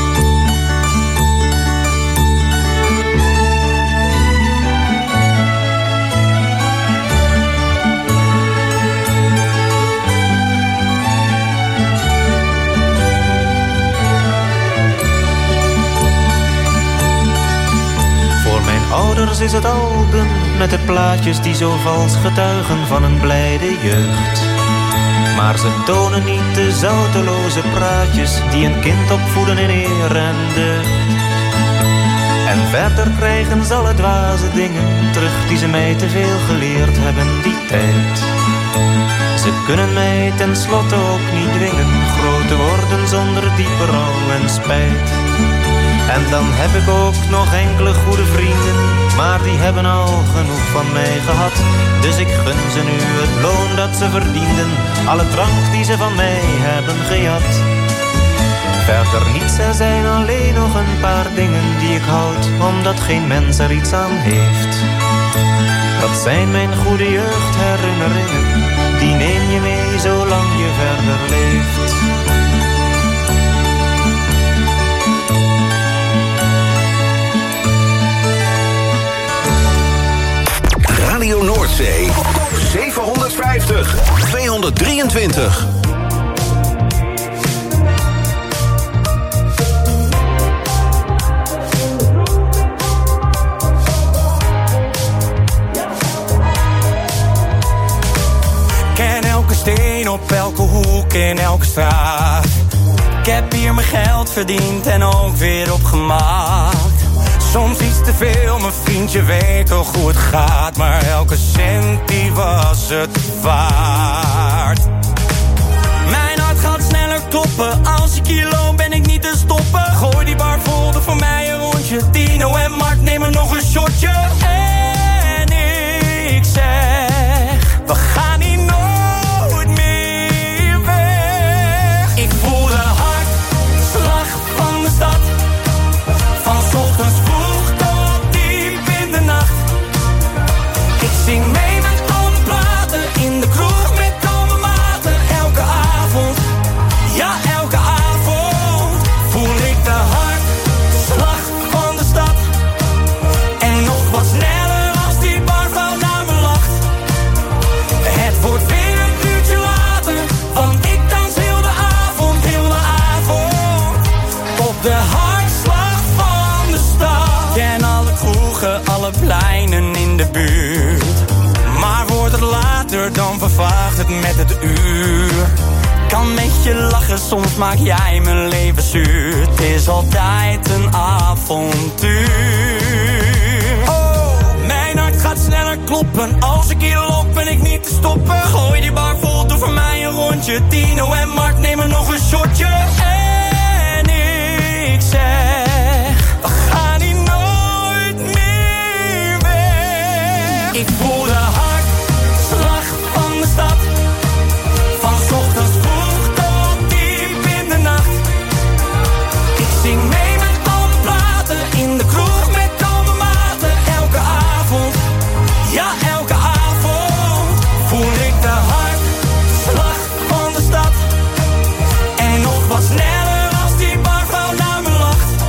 Ouders is het album met de plaatjes die zo vals getuigen van een blijde jeugd. Maar ze tonen niet de zouteloze praatjes die een kind opvoeden in eer en deugd. En verder krijgen ze alle dwaze dingen terug die ze mij te veel geleerd hebben die tijd. Ze kunnen mij tenslotte ook niet dwingen groot te worden zonder diepe rouw en spijt. En dan heb ik ook nog enkele goede vrienden, maar die hebben al genoeg van mij gehad. Dus ik gun ze nu het loon dat ze verdienden, alle drank die ze van mij hebben gejat. Verder niets, er zijn alleen nog een paar dingen die ik houd, omdat geen mens er iets aan heeft. Dat zijn mijn goede jeugdherinneringen, die neem je mee zolang je verder leeft. Radio Noordzee, 750, 223. Ken elke steen op elke hoek in elke straat. Ik heb hier mijn geld verdiend en ook weer opgemaakt. Soms iets te veel, mijn vriendje weet toch hoe het gaat. Maar elke cent die was het waard. Mijn hart gaat sneller kloppen. Als ik hier loop ben ik niet te stoppen. Gooi die bar vol, doe voor mij een rondje. Tino en Mark nemen nog een shotje. En ik zeg, we gaan hier nooit meer weg. Ik voel de hartslag van de stad. Van 's ochtends vroeg tot diep in de nacht. Ik zing mee met al mijn platen. In de kroeg met al mijn maten. Elke avond, ja elke avond. Voel ik de hartslag van de stad. En nog wat sneller als die barvrouw naar me lacht. Het wordt weer een uurtje later. Want ik dans heel de avond, op de hartslag van de stad. Ken alle kroegen, alle pleinen in de buurt. Maar wordt het later, dan vervaagt het met het uur. Kan met je lachen, soms maak jij mijn leven zuur. Het is altijd een avontuur. Oh, mijn hart gaat sneller kloppen. Als ik hier loop ben ik niet te stoppen. Gooi die bar vol, doe voor mij een rondje. Tino en Mark nemen nog een shotje. En ik zeg, we gaan hier nooit meer weg. Ik voel de hartslag van de stad. Van 's ochtends vroeg tot diep in de nacht. Ik zing mee met al mijn platen. In de kroeg met al mijn maten. Elke avond, ja elke avond. Voel ik de hartslag van de stad. En nog wat sneller als die barvrouw naar me lacht.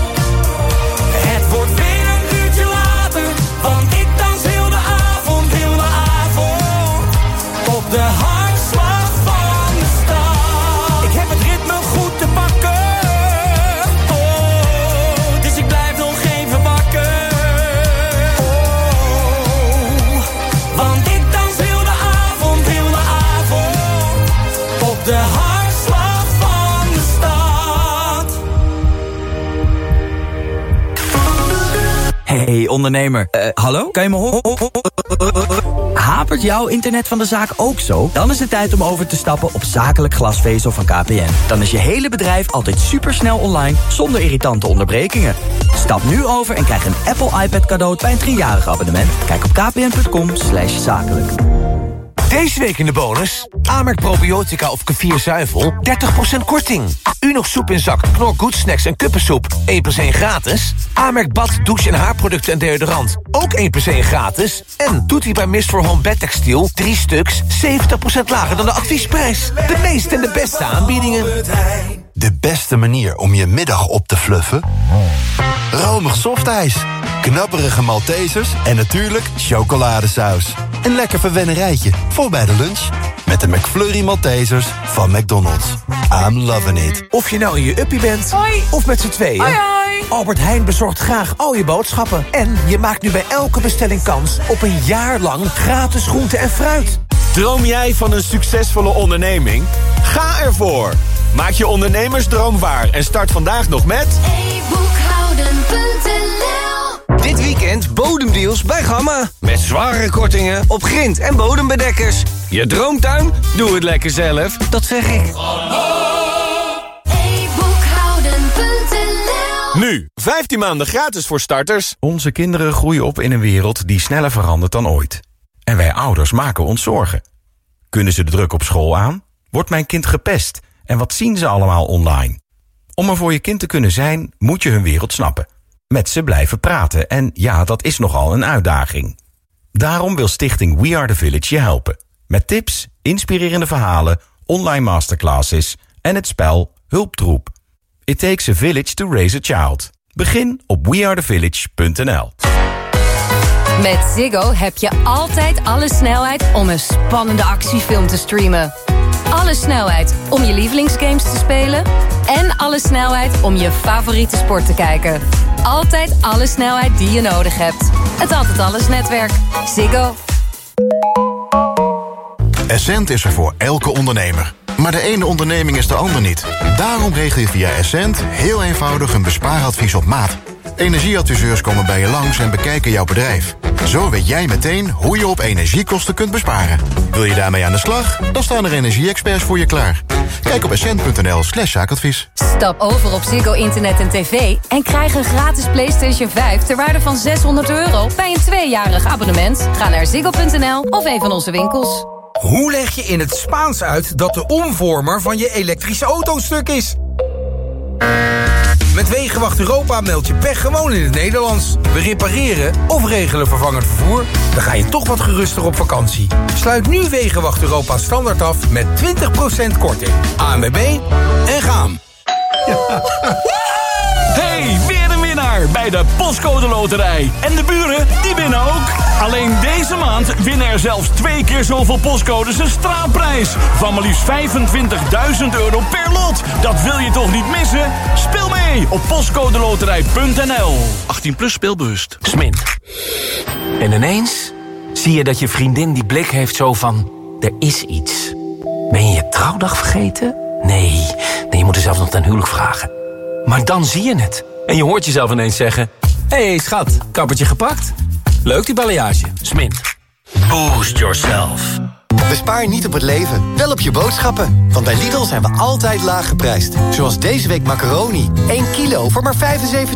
Hey ondernemer, hallo? Kan je me horen? Hapert jouw internet van de zaak ook zo? Dan is het tijd om over te stappen op zakelijk glasvezel van KPN. Dan is je hele bedrijf altijd supersnel online, zonder irritante onderbrekingen. Stap nu over en krijg een Apple iPad cadeau bij een 3-jarig abonnement. Kijk op kpn.com/zakelijk. Deze week in de bonus. Amerk probiotica of kefir zuivel, 30% korting. Unog soep in zak, Knor Good Snacks en kuppensoep, 1 + 1 gratis. Amerk bad, douche en haarproducten en deodorant, ook 1 + 1 gratis. En Tutti bij Mist for Home bedtextiel, 3 stuks, 70% lager dan de adviesprijs. De meeste en de beste aanbiedingen. De beste manier om je middag op te fluffen? Romig softijs, knabberige Maltesers en natuurlijk chocoladesaus. Een lekker verwennerijtje voor bij de lunch. Met de McFlurry Maltesers van McDonald's. I'm loving it. Of je nou in je uppie bent, Hoi. of met z'n tweeën. Hoi, hoi. Albert Heijn bezorgt graag al je boodschappen. En je maakt nu bij elke bestelling kans op een jaar lang gratis groente en fruit. Droom jij van een succesvolle onderneming? Ga ervoor! Maak je ondernemersdroom waar en start vandaag nog met... e-boekhouden.nl. Dit weekend bodemdeals bij Gamma. Met zware kortingen op grind- en bodembedekkers. Je droomtuin? Doe het lekker zelf. Dat zeg ik. e-boekhouden.nl. Nu, 15 maanden gratis voor starters. Onze kinderen groeien op in een wereld die sneller verandert dan ooit. En wij ouders maken ons zorgen. Kunnen ze de druk op school aan? Wordt mijn kind gepest? En wat zien ze allemaal online? Om er voor je kind te kunnen zijn, moet je hun wereld snappen. Met ze blijven praten en ja, dat is nogal een uitdaging. Daarom wil stichting We Are The Village je helpen. Met tips, inspirerende verhalen, online masterclasses en het spel Hulptroep. It takes a village to raise a child. Begin op wearethevillage.nl. Met Ziggo heb je altijd alle snelheid om een spannende actiefilm te streamen. Alle snelheid om je lievelingsgames te spelen. En alle snelheid om je favoriete sport te kijken. Altijd alle snelheid die je nodig hebt. Het Altijd Alles netwerk. Ziggo. Essent is er voor elke ondernemer. Maar de ene onderneming is de ander niet. Daarom regel je via Essent heel eenvoudig een bespaaradvies op maat. Energieadviseurs komen bij je langs en bekijken jouw bedrijf. Zo weet jij meteen hoe je op energiekosten kunt besparen. Wil je daarmee aan de slag? Dan staan er energie-experts voor je klaar. Kijk op essent.nl/zaakadvies. Stap over op Ziggo Internet en TV en krijg een gratis PlayStation 5 ter waarde van €600 bij een 2-jarig abonnement. Ga naar ziggo.nl of een van onze winkels. Hoe leg je in het Spaans uit dat de omvormer van je elektrische auto stuk is? Met Wegenwacht Europa meld je pech gewoon in het Nederlands. We repareren of regelen vervangend vervoer. Dan ga je toch wat geruster op vakantie. Sluit nu Wegenwacht Europa standaard af met 20% korting. ANWB en gaan. Hey, weer een winnaar bij de Postcode Loterij. En de buren, die winnen ook. Alleen deze maand winnen er zelfs 2 keer zoveel postcodes een straapprijs. Van maar liefst €25.000 per lot. Dat wil je toch niet missen? Speel mee op postcodeloterij.nl. 18+ speelbewust. Smint. En ineens zie je dat je vriendin die blik heeft zo van... er is iets. Ben je je trouwdag vergeten? Nee, je moet er zelfs nog ten huwelijk vragen. Maar dan zie je het. En je hoort jezelf ineens zeggen... Hé, schat, kappertje gepakt? Leuk die balayage. Smint. Boost yourself. Bespaar niet op het leven, wel op je boodschappen. Want bij Lidl zijn we altijd laag geprijsd. Zoals deze week macaroni. 1 kilo voor maar 75